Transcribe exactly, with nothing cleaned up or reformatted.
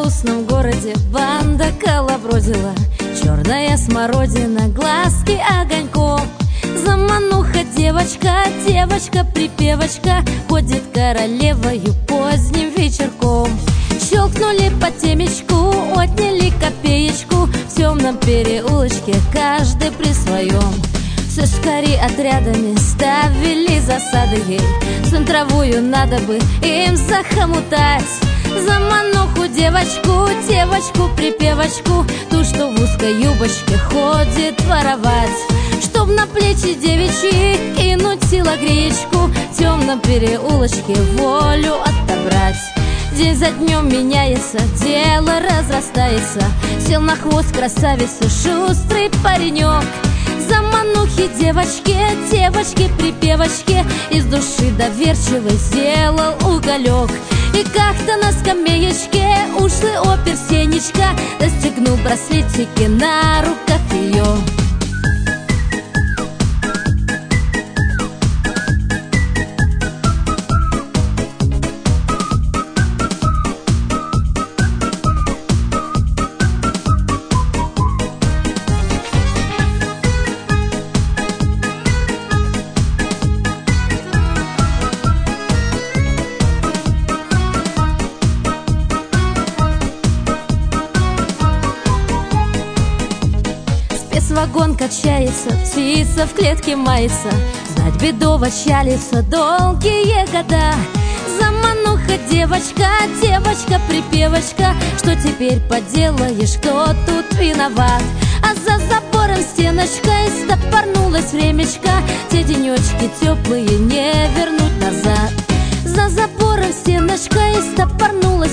захолустном городе банда колобродила. Черная смородина, глазки огоньком. Замануха девочка, девочка-припевочка, ходит королевою поздним вечерком. Щелкнули по темечку, отняли копеечку. В темном переулочке каждый при своем. Сыскари отрядами ставили засады ей. Центровую надо бы им захомутать. Замануху девочку, девочку-припевочку, ту, что в узкой юбочке ходит воровать. Чтоб на плечи девичьи кинуть силогреечку, в темном переулочке волю отобрать. День за днем меняется, дело разрастается. Сел на хвост красавицы шустрый паренек. Заманухи девочки, девочки-припевочки, из души доверчивой сделал уголек. И как-то на скамеечке ушлый опер Сенечка застегнул браслетики на руках ее. Вагон качается, птица в клетке мается. Знать бедово чалится долгие года. Замануха девочка, девочка-припевочка, что теперь поделаешь, кто тут виноват? А за забором стеночкой стопорнулась времечко. Те денечки теплые не вернуть назад. За забором стеночкой стопорнулась